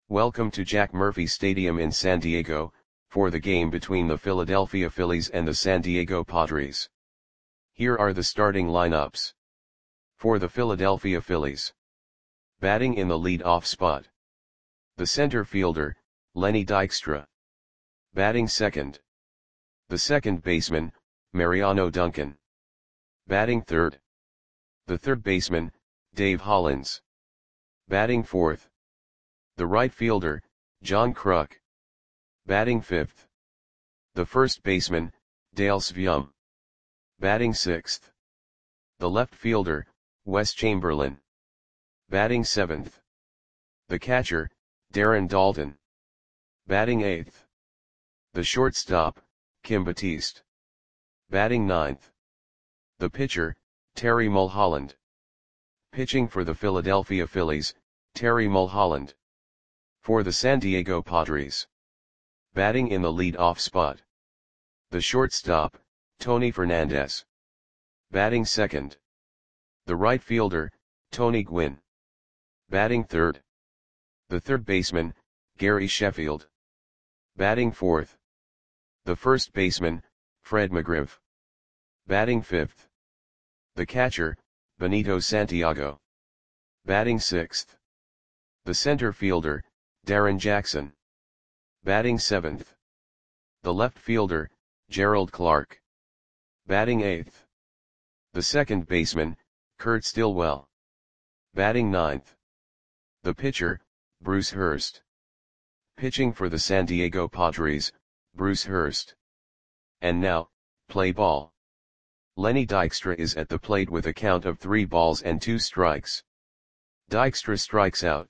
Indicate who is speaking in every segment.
Speaker 1: Welcome to Jack Murphy Stadium in San Diego, for the game between the Philadelphia Phillies and the San Diego Padres. Here are the starting lineups. For the Philadelphia Phillies. Batting in the lead-off spot. The center fielder, Lenny Dykstra. Batting second. The second baseman, Mariano Duncan. Batting third. The third baseman, Dave Hollins. Batting fourth. The right fielder, John Kruk. Batting fifth. The first baseman, Dale Sveum. Batting sixth. The left fielder, Wes Chamberlain. Batting seventh. The catcher, Darren Daulton. Batting eighth. The shortstop, Kim Batiste. Batting ninth. The pitcher, Terry Mulholland. Pitching for the Philadelphia Phillies, Terry Mulholland. For the San Diego Padres. Batting in the lead-off spot. The shortstop, Tony Fernandez. Batting second. The right fielder, Tony Gwynn. Batting third. The third baseman, Gary Sheffield. Batting fourth. The first baseman, Fred McGriff. Batting fifth. The catcher, Benito Santiago. Batting sixth. The center fielder, Darren Jackson. Batting seventh. The left fielder, Gerald Clark. Batting eighth. The second baseman, Kurt Stillwell. Batting ninth. The pitcher, Bruce Hurst. Pitching for the San Diego Padres, Bruce Hurst. And now, play ball. Lenny Dykstra is at the plate with a count of 3 balls and 2 strikes. Dykstra strikes out.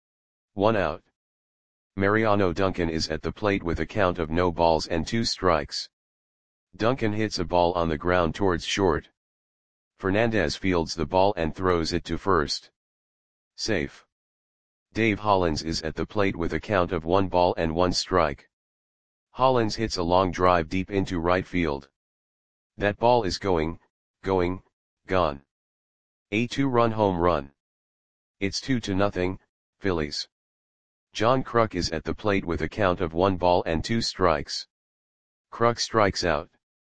Speaker 1: 1 out. Mariano Duncan is at the plate with a count of no balls and 2 strikes. Duncan hits a ball on the ground towards short. Fernandez fields the ball and throws it to first. Safe. Dave Hollins is at the plate with a count of 1 ball and 1 strike. Hollins hits a long drive deep into right field. That ball is gone. A 2-run home run. It's 2-0, Phillies. John Kruk is at the plate with a count of 1 ball and 2 strikes. Kruk strikes out.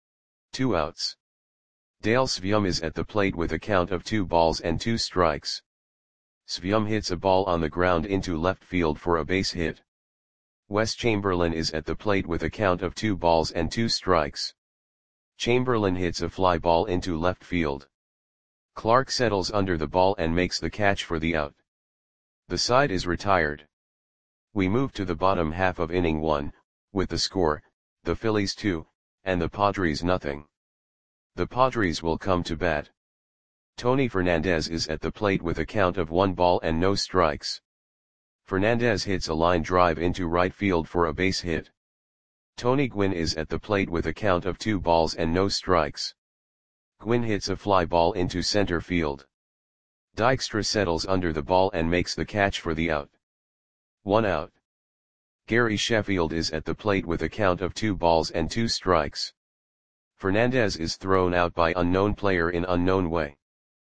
Speaker 1: 2 outs. Dale Sveum is at the plate with a count of 2 balls and 2 strikes. Sveum hits a ball on the ground into left field for a base hit. Wes Chamberlain is at the plate with a count of 2 balls and 2 strikes. Chamberlain hits a fly ball into left field. Clark settles under the ball and makes the catch for the out. The side is retired. We move to the bottom half of inning 1, with the score, the Phillies 2, and the Padres nothing. The Padres will come to bat. Tony Fernandez is at the plate with a count of 1 ball and no strikes. Fernandez hits a line drive into right field for a base hit. Tony Gwynn is at the plate with a count of 2 balls and no strikes. Gwynn hits a fly ball into center field. Dykstra settles under the ball and makes the catch for the out. 1 out. Gary Sheffield is at the plate with a count of 2 balls and 2 strikes. Fernandez is thrown out by unknown player in unknown way.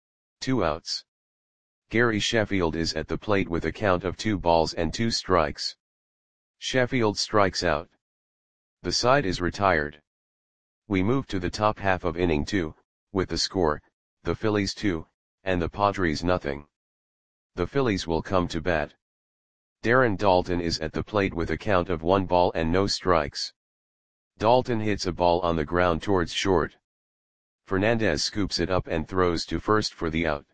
Speaker 1: 2 outs. Gary Sheffield is at the plate with a count of 2 balls and 2 strikes. Sheffield strikes out. The side is retired. We move to the top half of inning 2, with the score, the Phillies 2, and the Padres nothing. The Phillies will come to bat. Darren Daulton is at the plate with a count of 1 ball and no strikes. Daulton hits a ball on the ground towards short. Fernandez scoops it up and throws to first for the out.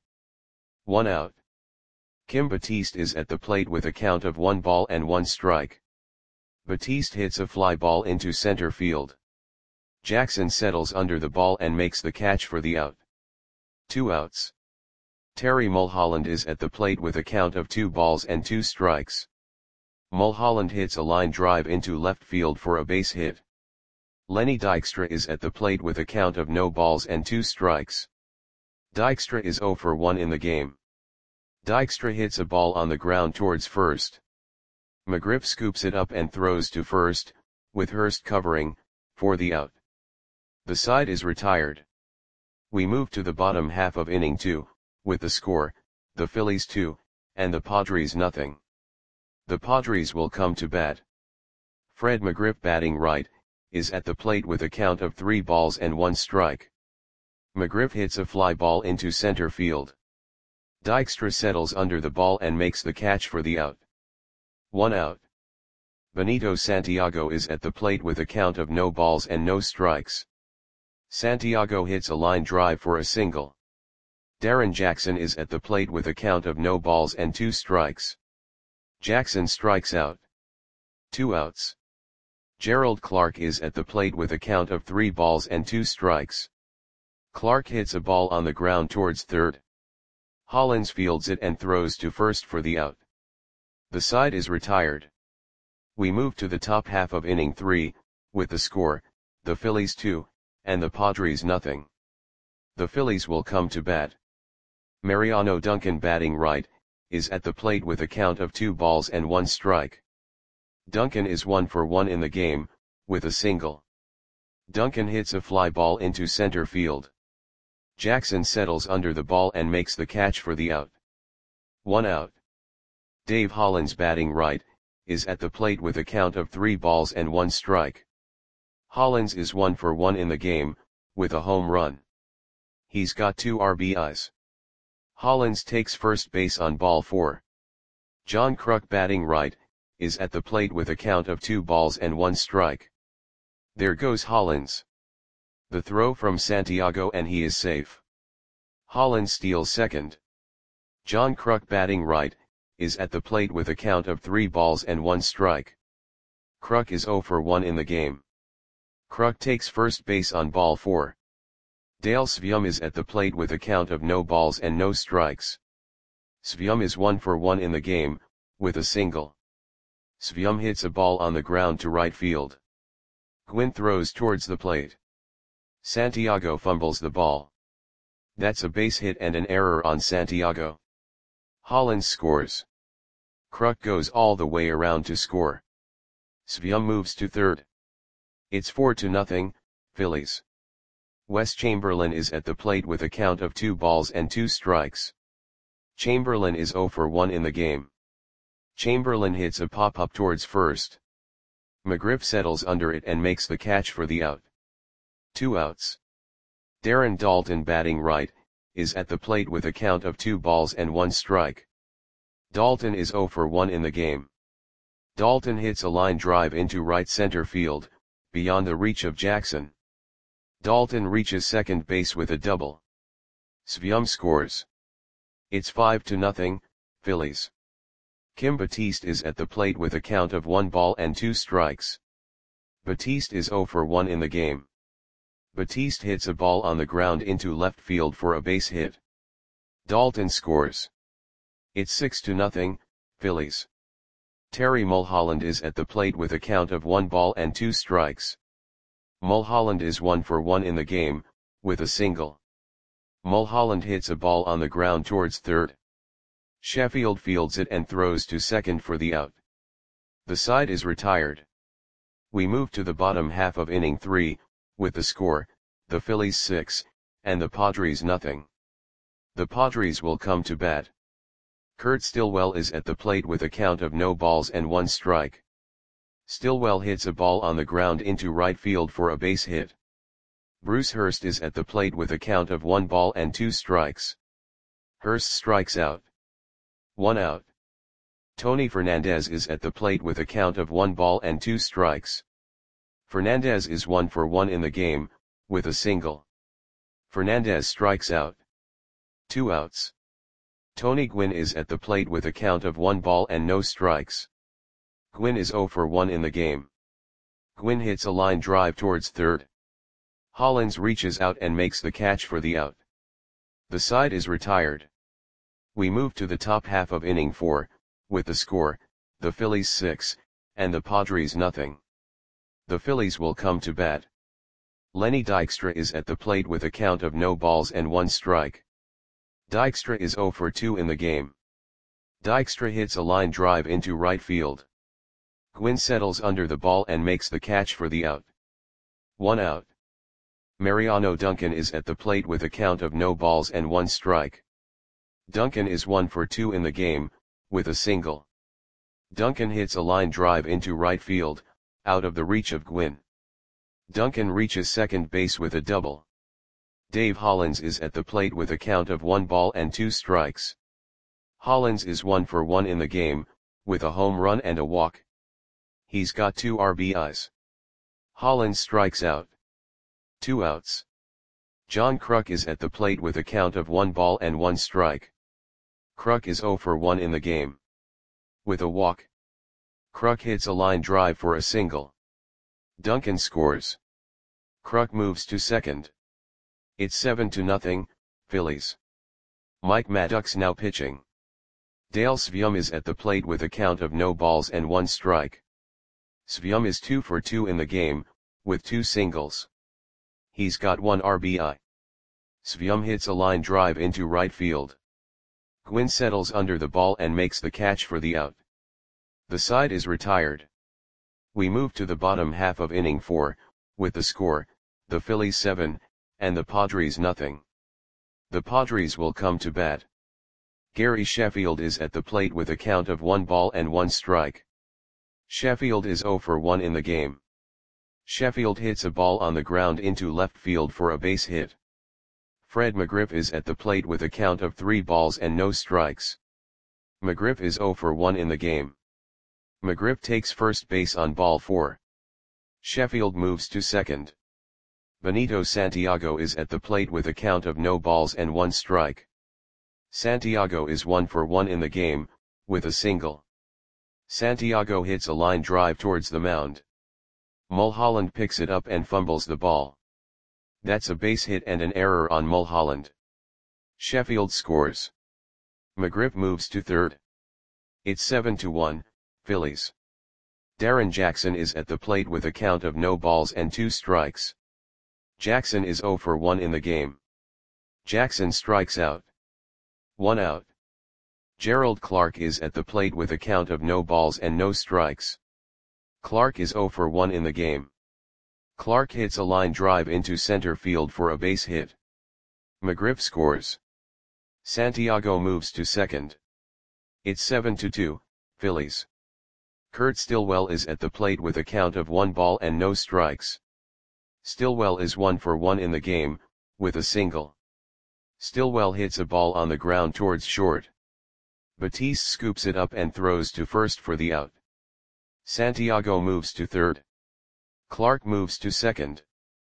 Speaker 1: 1 out. Kim Batiste is at the plate with a count of 1 ball and 1 strike. Batiste hits a fly ball into center field. Jackson settles under the ball and makes the catch for the out. 2 outs. Terry Mulholland is at the plate with a count of 2 balls and 2 strikes. Mulholland hits a line drive into left field for a base hit. Lenny Dykstra is at the plate with a count of no balls and 2 strikes. Dykstra is 0 for 1 in the game. Dykstra hits a ball on the ground towards first. McGriff scoops it up and throws to first, with Hurst covering, for the out. The side is retired. We move to the bottom half of inning 2, with the score, the Phillies 2, and the Padres nothing. The Padres will come to bat. Fred McGriff batting right, is at the plate with a count of 3 balls and 1 strike. McGriff hits a fly ball into center field. Dykstra settles under the ball and makes the catch for the out. 1 out. Benito Santiago is at the plate with a count of no balls and no strikes. Santiago hits a line drive for a single. Darren Jackson is at the plate with a count of no balls and 2 strikes. Jackson strikes out. 2 outs. Gerald Clark is at the plate with a count of 3 balls and 2 strikes. Clark hits a ball on the ground towards third. Hollins fields it and throws to first for the out. The side is retired. We move to the top half of inning 3, with the score, the Phillies 2, and the Padres nothing. The Phillies will come to bat. Mariano Duncan batting right, is at the plate with a count of 2 balls and 1 strike. Duncan is 1 for 1 in the game, with a single. Duncan hits a fly ball into center field. Jackson settles under the ball and makes the catch for the out. 1 out. Dave Hollins batting right, is at the plate with a count of 3 balls and 1 strike. Hollins is 1 for 1 in the game, with a home run. He's got 2 RBIs. Hollins takes first base on ball 4. John Kruk batting right, is at the plate with a count of 2 balls and 1 strike. There goes Hollins. The throw from Santiago and he is safe. Hollins steals second. John Kruk batting right, is at the plate with a count of 3 balls and 1 strike. Kruk is 0 for 1 in the game. Kruk takes first base on ball 4. Dale Svium is at the plate with a count of no balls and no strikes. Svium is 1 for 1 in the game, with a single. Svium hits a ball on the ground to right field. Gwynn throws towards the plate. Santiago fumbles the ball. That's a base hit and an error on Santiago. Hollins scores. Kruk goes all the way around to score. Svium moves to third. It's 4-0, Phillies. Wes Chamberlain is at the plate with a count of 2 balls and 2 strikes. Chamberlain is 0 for 1 in the game. Chamberlain hits a pop-up towards first. McGriff settles under it and makes the catch for the out. 2 outs. Darren Daulton batting right, is at the plate with a count of 2 balls and 1 strike. Daulton is 0 for 1 in the game. Daulton hits a line drive into right center field, beyond the reach of Jackson. Daulton reaches second base with a double. Svium scores. It's 5-0, Phillies. Kim Batiste is at the plate with a count of 1 ball and 2 strikes. Batiste is 0 for 1 in the game. Batiste hits a ball on the ground into left field for a base hit. Daulton scores. It's 6-0, Phillies. Terry Mulholland is at the plate with a count of 1 ball and 2 strikes. Mulholland is 1 for 1 in the game, with a single. Mulholland hits a ball on the ground towards third. Sheffield fields it and throws to second for the out. The side is retired. We move to the bottom half of inning 3, with the score, the Phillies 6, and the Padres nothing. The Padres will come to bat. Kurt Stillwell is at the plate with a count of no balls and 1 strike. Stillwell hits a ball on the ground into right field for a base hit. Bruce Hurst is at the plate with a count of 1 ball and 2 strikes. Hurst strikes out. 1 out. Tony Fernandez is at the plate with a count of 1 ball and 2 strikes. Fernandez is 1 for 1 in the game, with a single. Fernandez strikes out. 2 outs. Tony Gwynn is at the plate with a count of 1 ball and no strikes. Gwynn is 0 for 1 in the game. Gwynn hits a line drive towards third. Hollins reaches out and makes the catch for the out. The side is retired. We move to the top half of inning 4, with the score, the Phillies 6, and the Padres nothing. The Phillies will come to bat. Lenny Dykstra is at the plate with a count of no balls and 1 strike. Dykstra is 0 for 2 in the game. Dykstra hits a line drive into right field. Gwynn settles under the ball and makes the catch for the out. 1 out. Mariano Duncan is at the plate with a count of no balls and 1 strike. Duncan is 1 for 2 in the game, with a single. Duncan hits a line drive into right field, out of the reach of Gwynn. Duncan reaches second base with a double. Dave Hollins is at the plate with a count of 1 ball and 2 strikes. Hollins is 1 for 1 in the game, with a home run and a walk. He's got 2 RBIs. Hollins strikes out. 2 outs. John Kruk is at the plate with a count of 1 ball and 1 strike. Kruk is 0 for 1 in the game. With a walk. Kruk hits a line drive for a single. Duncan scores. Kruk moves to second. It's 7-0, Phillies. Mike Maddox now pitching. Dale Sveum is at the plate with a count of no balls and 1 strike. Sveum is 2 for 2 in the game, with 2 singles. He's got 1 RBI. Sveum hits a line drive into right field. Gwynn settles under the ball and makes the catch for the out. The side is retired. We move to the bottom half of inning 4, with the score, the Phillies 7, and the Padres nothing. The Padres will come to bat. Gary Sheffield is at the plate with a count of 1 ball and 1 strike. Sheffield is 0 for 1 in the game. Sheffield hits a ball on the ground into left field for a base hit. Fred McGriff is at the plate with a count of 3 balls and no strikes. McGriff is 0 for 1 in the game. McGriff takes first base on ball 4. Sheffield moves to second. Benito Santiago is at the plate with a count of no balls and 1 strike. Santiago is 1 for 1 in the game, with a single. Santiago hits a line drive towards the mound. Mulholland picks it up and fumbles the ball. That's a base hit and an error on Mulholland. Sheffield scores. McGriff moves to third. It's 7-1, Phillies. Darren Jackson is at the plate with a count of no balls and 2 strikes. Jackson is 0 for 1 in the game. Jackson strikes out. 1 out. Gerald Clark is at the plate with a count of no balls and no strikes. Clark is 0 for 1 in the game. Clark hits a line drive into center field for a base hit. McGriff scores. Santiago moves to second. It's 7-2, Phillies. Kurt Stillwell is at the plate with a count of 1 ball and no strikes. Stillwell is 1 for 1 in the game, with a single. Stillwell hits a ball on the ground towards short. Batiste scoops it up and throws to first for the out. Santiago moves to third. Clark moves to second.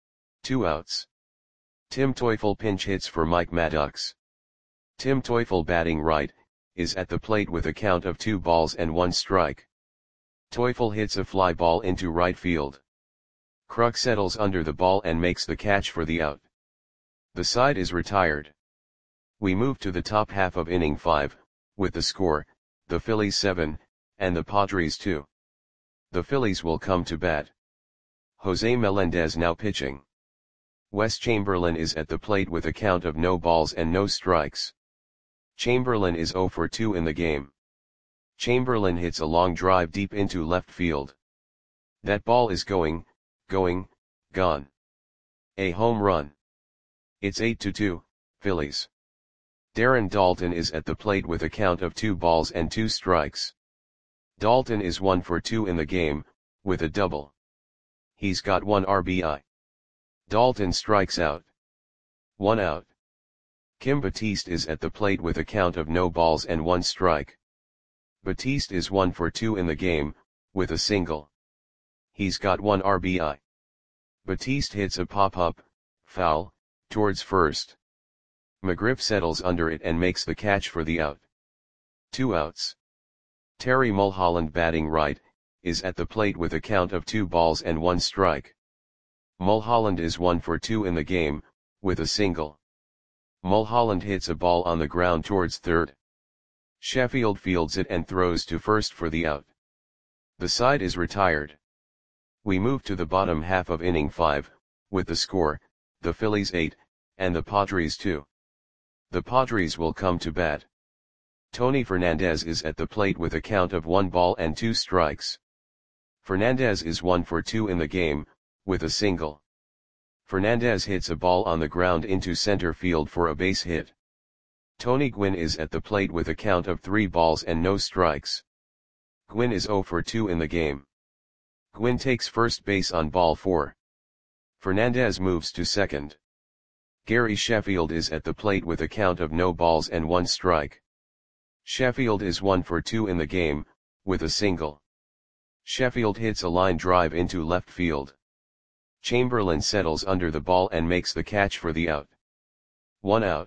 Speaker 1: 2 outs. Tim Teufel pinch hits for Mike Maddox. Tim Teufel, batting right, is at the plate with a count of 2 balls and 1 strike. Teufel hits a fly ball into right field. Kruk settles under the ball and makes the catch for the out. The side is retired. We move to the top half of inning 5, with the score, the Phillies 7, and the Padres 2. The Phillies will come to bat. Jose Melendez now pitching. Wes Chamberlain is at the plate with a count of no balls and no strikes. Chamberlain is 0 for 2 in the game. Chamberlain hits a long drive deep into left field. That ball is going, gone. A home run. It's 8-2, Phillies. Darren Daulton is at the plate with a count of 2 balls and 2 strikes. Daulton is 1 for 2 in the game, with a double. He's got 1 RBI. Daulton strikes out. 1 out. Kim Batiste is at the plate with a count of no balls and 1 strike. Batiste is 1 for 2 in the game, with a single. He's got 1 RBI. Batiste hits a pop-up, foul, towards first. McGriff settles under it and makes the catch for the out. 2 outs. Terry Mulholland, batting right, is at the plate with a count of 2 balls and 1 strike. Mulholland is 1 for 2 in the game, with a single. Mulholland hits a ball on the ground towards third. Sheffield fields it and throws to first for the out. The side is retired. We move to the bottom half of inning 5, with the score, the Phillies 8, and the Padres 2. The Padres will come to bat. Tony Fernandez is at the plate with a count of 1 ball and 2 strikes. Fernandez is 1 for 2 in the game, with a single. Fernandez hits a ball on the ground into center field for a base hit. Tony Gwynn is at the plate with a count of 3 balls and no strikes. Gwynn is 0 for 2 in the game. Gwynn takes first base on ball 4. Fernandez moves to second. Gary Sheffield is at the plate with a count of no balls and 1 strike. Sheffield is 1 for 2 in the game, with a single. Sheffield hits a line drive into left field. Chamberlain settles under the ball and makes the catch for the out. 1 out.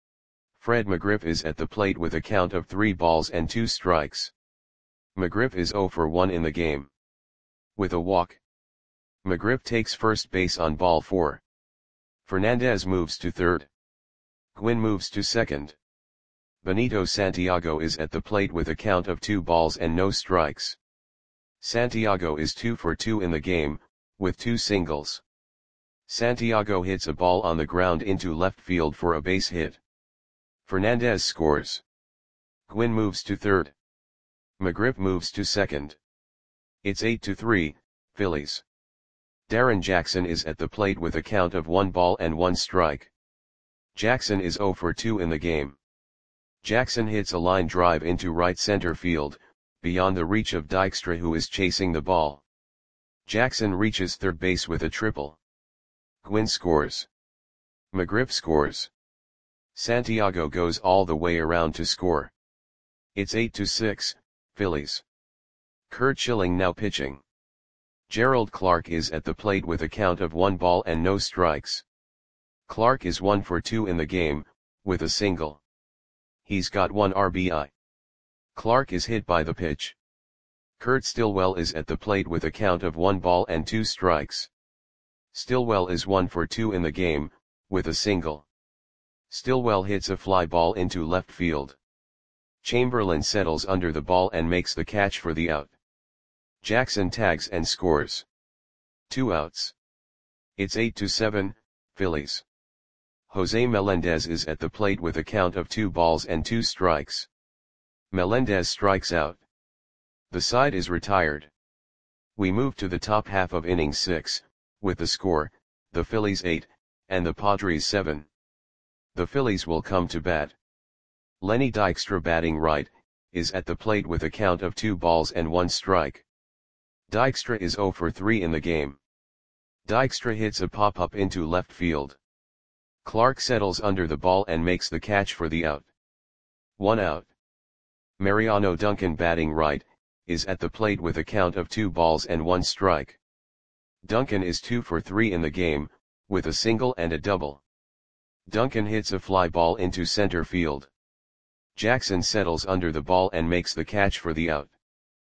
Speaker 1: Fred McGriff is at the plate with a count of 3 balls and 2 strikes. McGriff is 0 for 1 in the game. With a walk. McGriff takes first base on ball 4. Fernandez moves to third. Gwynn moves to second. Benito Santiago is at the plate with a count of 2 balls and no strikes. Santiago is 2 for 2 in the game, with 2 singles. Santiago hits a ball on the ground into left field for a base hit. Fernandez scores. Gwynn moves to third. McGriff moves to second. It's 8-3, Phillies. Darren Jackson is at the plate with a count of 1 ball and 1 strike. Jackson is 0 for 2 in the game. Jackson hits a line drive into right center field, beyond the reach of Dykstra, who is chasing the ball. Jackson reaches third base with a triple. Gwynn scores. McGriff scores. Santiago goes all the way around to score. It's 8-6, Phillies. Curt Schilling now pitching. Gerald Clark is at the plate with a count of 1 ball and no strikes. Clark is 1 for 2 in the game, with a single. He's got 1 RBI. Clark is hit by the pitch. Kurt Stillwell is at the plate with a count of 1 ball and 2 strikes. Stillwell is 1 for 2 in the game, with a single. Stillwell hits a fly ball into left field. Chamberlain settles under the ball and makes the catch for the out. Jackson tags and scores. 2 outs. It's 8-7, Phillies. Jose Melendez is at the plate with a count of 2 balls and 2 strikes. Melendez strikes out. The side is retired. We move to the top half of inning 6, with the score, the Phillies 8, and the Padres 7. The Phillies will come to bat. Lenny Dykstra, batting right, is at the plate with a count of 2 balls and 1 strike. Dykstra is 0 for 3 in the game. Dykstra hits a pop-up into left field. Clark settles under the ball and makes the catch for the out. 1 out. Mariano Duncan, batting right, is at the plate with a count of 2 balls and 1 strike. Duncan is 2 for 3 in the game, with a single and a double. Duncan hits a fly ball into center field. Jackson settles under the ball and makes the catch for the out.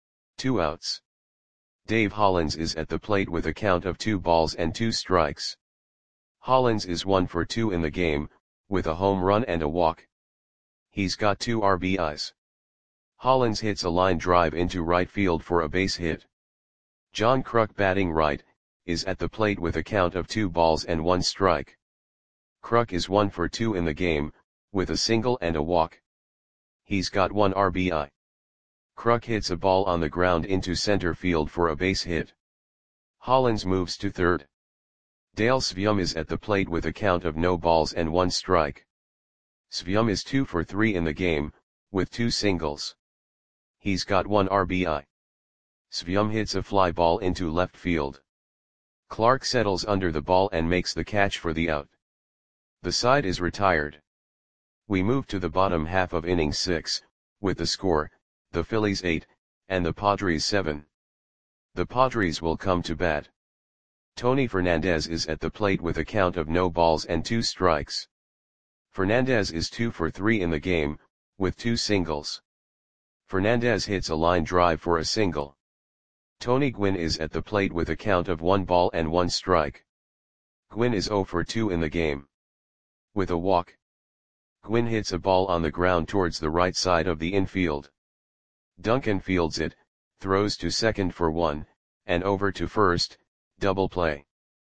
Speaker 1: 2 outs. Dave Hollins is at the plate with a count of 2 balls and 2 strikes. Hollins is 1 for 2 in the game, with a home run and a walk. He's got 2 RBIs. Hollins hits a line drive into right field for a base hit. John Kruk, batting right, is at the plate with a count of 2 balls and 1 strike. Kruk is 1 for 2 in the game, with a single and a walk. He's got 1 RBI. Kruk hits a ball on the ground into center field for a base hit. Hollins moves to third. Dale Svium is at the plate with a count of no balls and 1 strike. Svium is 2 for 3 in the game, with 2 singles. He's got 1 RBI. Svium hits a fly ball into left field. Clark settles under the ball and makes the catch for the out. The side is retired. We move to the bottom half of inning 6, with the score, the Phillies 8, and the Padres 7. The Padres will come to bat. Tony Fernandez is at the plate with a count of no balls and 2 strikes. Fernandez is 2 for 3 in the game, with 2 singles. Fernandez hits a line drive for a single. Tony Gwynn is at the plate with a count of 1 ball and 1 strike. Gwynn is 0 for 2 in the game. With a walk. Gwynn hits a ball on the ground towards the right side of the infield. Duncan fields it, throws to second for 1, and over to first, double play.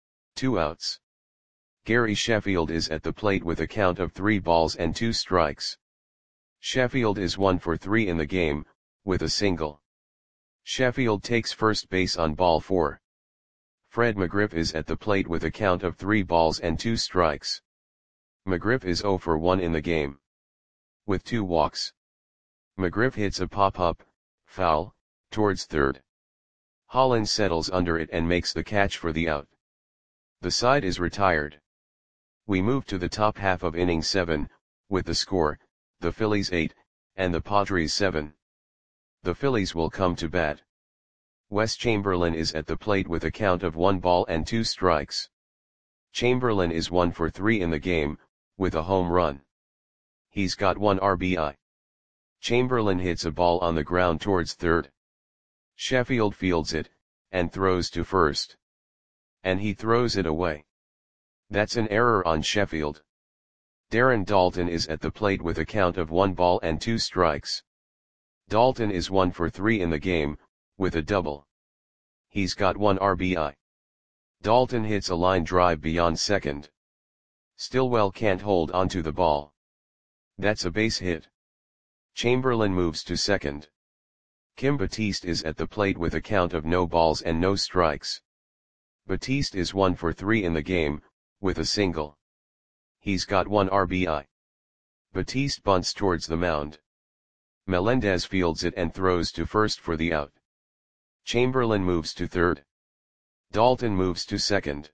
Speaker 1: 2 outs. Gary Sheffield is at the plate with a count of 3 balls and 2 strikes. Sheffield is 1 for 3 in the game, with a single. Sheffield takes first base on ball 4. Fred McGriff is at the plate with a count of 3 balls and 2 strikes. McGriff is 0 for 1 in the game. With 2 walks. McGriff hits a pop-up, foul, towards third. Hollins settles under it and makes the catch for the out. The side is retired. We move to the top half of inning 7, with the score, the Phillies 8, and the Padres 7. The Phillies will come to bat. Wes Chamberlain is at the plate with a count of 1 ball and 2 strikes. Chamberlain is 1 for 3 in the game, with a home run. He's got 1 RBI. Chamberlain hits a ball on the ground towards third. Sheffield fields it, and throws to first. And he throws it away. That's an error on Sheffield. Darren Daulton is at the plate with a count of 1 ball and 2 strikes. Daulton is 1 for 3 in the game, with a double. He's got 1 RBI. Daulton hits a line drive beyond second. Stillwell can't hold onto the ball. That's a base hit. Chamberlain moves to second. Kim Batiste is at the plate with a count of no balls and no strikes. Batiste is 1 for 3 in the game, with a single. He's got 1 RBI. Batiste bunts towards the mound. Melendez fields it and throws to first for the out. Chamberlain moves to third. Daulton moves to second.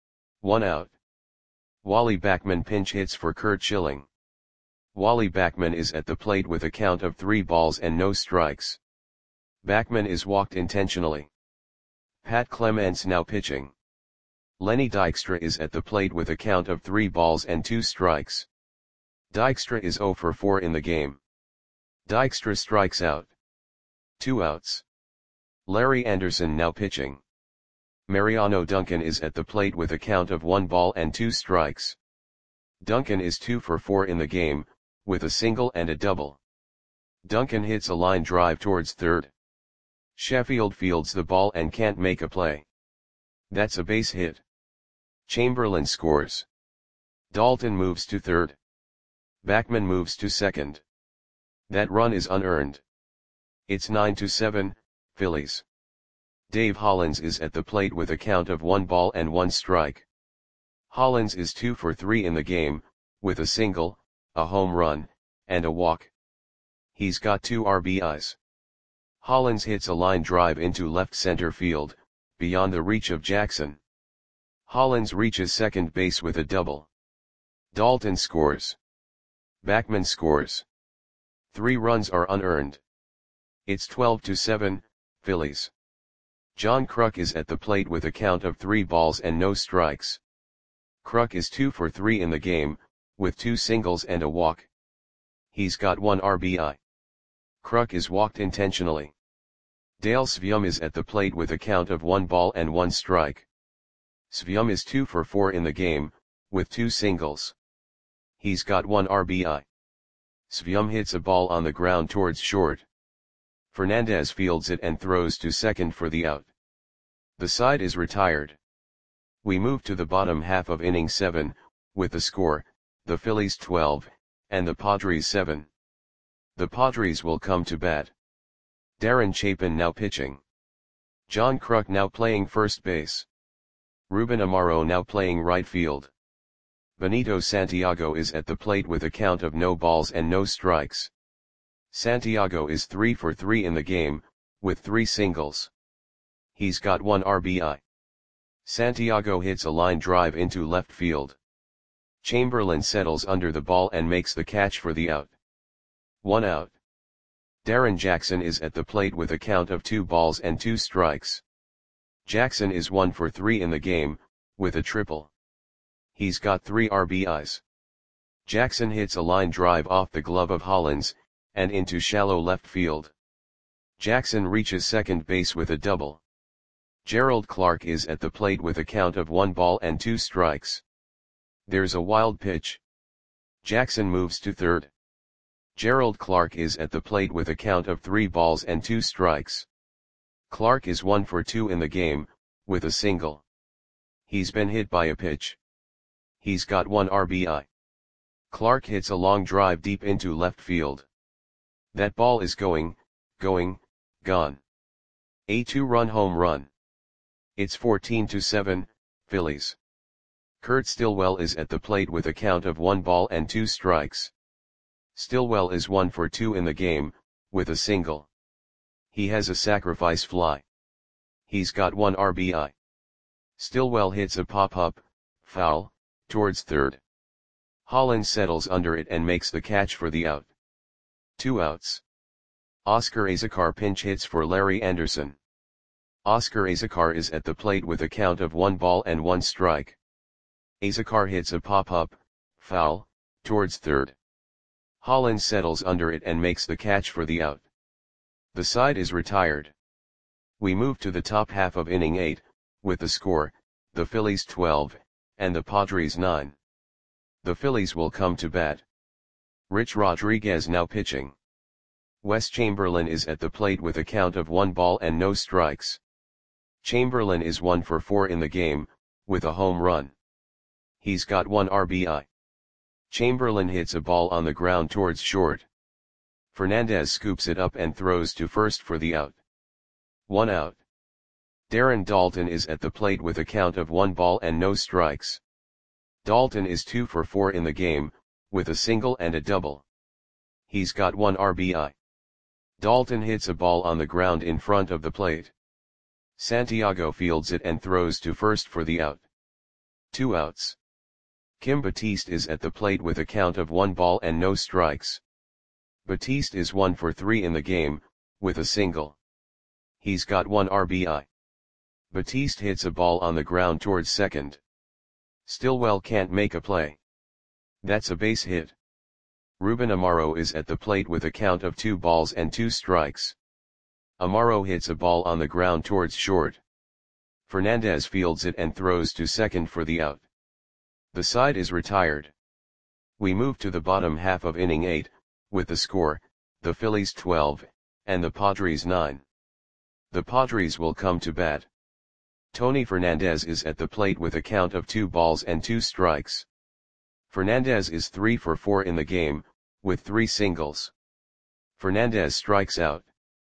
Speaker 1: 1 out. Wally Backman pinch hits for Curt Schilling. Wally Backman is at the plate with a count of 3 balls and no strikes. Backman is walked intentionally. Pat Clements now pitching. Lenny Dykstra is at the plate with a count of 3 balls and 2 strikes. Dykstra is 0 for 4 in the game. Dykstra strikes out. 2 outs. Larry Anderson now pitching. Mariano Duncan is at the plate with a count of 1 ball and 2 strikes. Duncan is 2 for 4 in the game, with a single and a double. Duncan hits a line drive towards third. Sheffield fields the ball and can't make a play. That's a base hit. Chamberlain scores. Daulton moves to third. Backman moves to second. That run is unearned. It's 9-7, Phillies. Dave Hollins is at the plate with a count of 1 ball and 1 strike. Hollins is 2 for 3 in the game, with a single, a home run, and a walk. He's got 2 RBIs. Hollins hits a line drive into left center field, beyond the reach of Jackson. Hollins reaches second base with a double. Daulton scores. Backman scores. 3 runs are unearned. It's 12-7, Phillies. John Kruk is at the plate with a count of 3 balls and no strikes. Kruk is 2 for 3 in the game, with 2 singles and a walk. He's got 1 RBI. Kruk is walked intentionally. Dale Svium is at the plate with a count of 1 ball and 1 strike. Svium is 2 for 4 in the game, with 2 singles. He's got 1 RBI. Svium hits a ball on the ground towards short. Fernandez fields it and throws to second for the out. The side is retired. We move to the bottom half of inning 7, with the score, the Phillies 12, and the Padres 7. The Padres will come to bat. Darren Chapin now pitching. John Kruk now playing first base. Ruben Amaro now playing right field. Benito Santiago is at the plate with a count of no balls and no strikes. Santiago is 3 for 3 in the game, with 3 singles. He's got 1 RBI. Santiago hits a line drive into left field. Chamberlain settles under the ball and makes the catch for the out. 1 out. Darren Jackson is at the plate with a count of 2 balls and 2 strikes. Jackson is 1 for 3 in the game, with a triple. He's got 3 RBIs. Jackson hits a line drive off the glove of Hollins, and into shallow left field. Jackson reaches second base with a double. Gerald Clark is at the plate with a count of 1 ball and 2 strikes. There's a wild pitch. Jackson moves to third. Gerald Clark is at the plate with a count of 3 balls and 2 strikes. Clark is 1 for 2 in the game, with a single. He's been hit by a pitch. He's got 1 RBI. Clark hits a long drive deep into left field. That ball is gone. A 2-run home run. It's 14-7, Phillies. Kurt Stillwell is at the plate with a count of 1 ball and 2 strikes. Stillwell is 1 for 2 in the game, with a single. He has a sacrifice fly. He's got 1 RBI. Stillwell hits a pop-up, foul, towards third. Hollins settles under it and makes the catch for the out. 2 outs. Oscar Azekar pinch hits for Larry Anderson. Oscar Azekar is at the plate with a count of 1 ball and 1 strike. Azekar hits a pop-up, foul, towards third. Hollins settles under it and makes the catch for the out. The side is retired. We move to the top half of inning 8, with the score, the Phillies 12, and the Padres 9. The Phillies will come to bat. Rich Rodriguez now pitching. Wes Chamberlain is at the plate with a count of 1 ball and no strikes. Chamberlain is 1 for 4 in the game, with a home run. He's got 1 RBI. Chamberlain hits a ball on the ground towards short. Fernandez scoops it up and throws to first for the out. 1 out. Darren Daulton is at the plate with a count of 1 ball and no strikes. Daulton is 2 for 4 in the game, with a single and a double. He's got 1 RBI. Daulton hits a ball on the ground in front of the plate. Santiago fields it and throws to first for the out. 2 outs. Kim Batiste is at the plate with a count of 1 ball and no strikes. Batiste is 1 for 3 in the game, with a single. He's got 1 RBI. Batiste hits a ball on the ground towards second. Stillwell can't make a play. That's a base hit. Ruben Amaro is at the plate with a count of 2 balls and 2 strikes. Amaro hits a ball on the ground towards short. Fernandez fields it and throws to second for the out. The side is retired. We move to the bottom half of inning 8, with the score, the Phillies 12, and the Padres 9. The Padres will come to bat. Tony Fernandez is at the plate with a count of 2 balls and 2 strikes. Fernandez is 3 for 4 in the game, with 3 singles. Fernandez strikes out.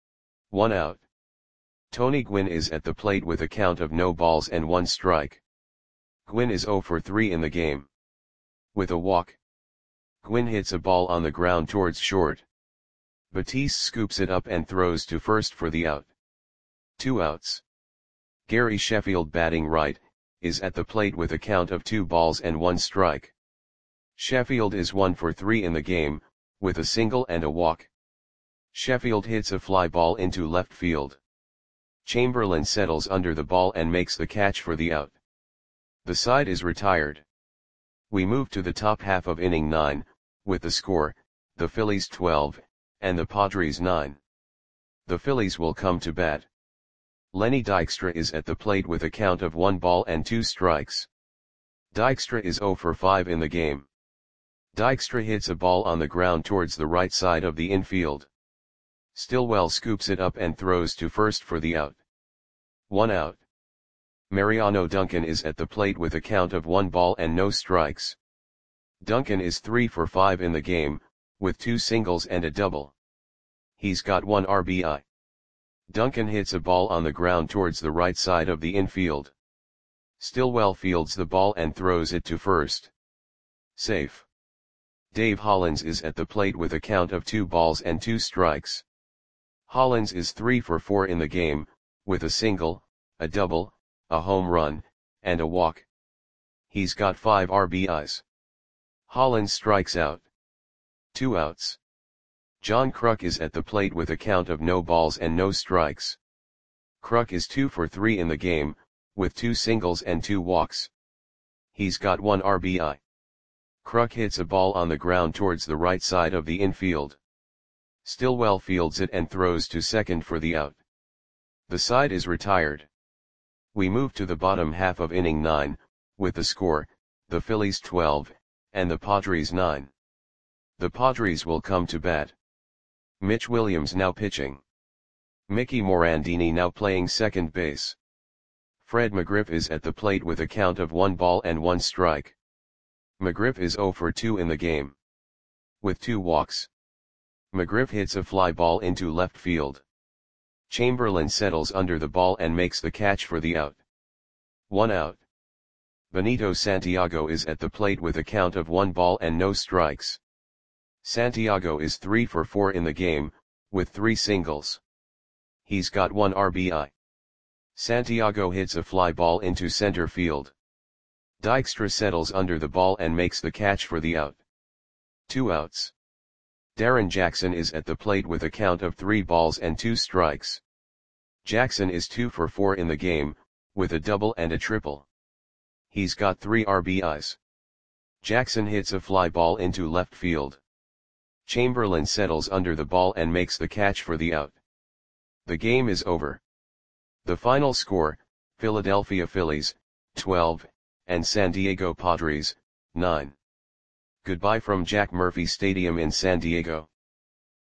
Speaker 1: 1 out. Tony Gwynn is at the plate with a count of no balls and 1 strike. Gwynn is 0 for 3 in the game. With a walk. Gwynn hits a ball on the ground towards short. Batiste scoops it up and throws to first for the out. 2 outs. Gary Sheffield batting right, is at the plate with a count of 2 balls and 1 strike. Sheffield is 1 for 3 in the game, with a single and a walk. Sheffield hits a fly ball into left field. Chamberlain settles under the ball and makes the catch for the out. The side is retired. We move to the top half of inning 9, with the score, the Phillies 12, and the Padres 9. The Phillies will come to bat. Lenny Dykstra is at the plate with a count of 1 ball and 2 strikes. Dykstra is 0 for 5 in the game. Dykstra hits a ball on the ground towards the right side of the infield. Stillwell scoops it up and throws to first for the out. 1 out. Mariano Duncan is at the plate with a count of 1 ball and no strikes. Duncan is 3 for 5 in the game, with 2 singles and a double. He's got 1 RBI. Duncan hits a ball on the ground towards the right side of the infield. Stillwell fields the ball and throws it to first. Safe. Dave Hollins is at the plate with a count of 2 balls and 2 strikes. Hollins is 3 for 4 in the game, with a single, a double, a home run, and a walk. He's got 5 RBIs. Hollins strikes out. 2 outs. John Kruk is at the plate with a count of no balls and no strikes. Kruk is 2 for 3 in the game, with 2 singles and 2 walks. He's got 1 RBI. Kruk hits a ball on the ground towards the right side of the infield. Stillwell fields it and throws to second for the out. The side is retired. We move to the bottom half of inning 9, with the score, the Phillies 12, and the Padres 9. The Padres will come to bat. Mitch Williams now pitching. Mickey Morandini now playing second base. Fred McGriff is at the plate with a count of 1 ball and 1 strike. McGriff is 0 for 2 in the game. With 2 walks. McGriff hits a fly ball into left field. Chamberlain settles under the ball and makes the catch for the out. 1 out. Benito Santiago is at the plate with a count of 1 ball and no strikes. Santiago is 3 for 4 in the game, with 3 singles. He's got 1 RBI. Santiago hits a fly ball into center field. Dykstra settles under the ball and makes the catch for the out. 2 outs. Darren Jackson is at the plate with a count of 3 balls and 2 strikes. Jackson is 2 for 4 in the game, with a double and a triple. He's got 3 RBIs. Jackson hits a fly ball into left field. Chamberlain settles under the ball and makes the catch for the out. The game is over. The final score, Philadelphia Phillies, 12, and San Diego Padres, 9. Goodbye from Jack Murphy Stadium in San Diego.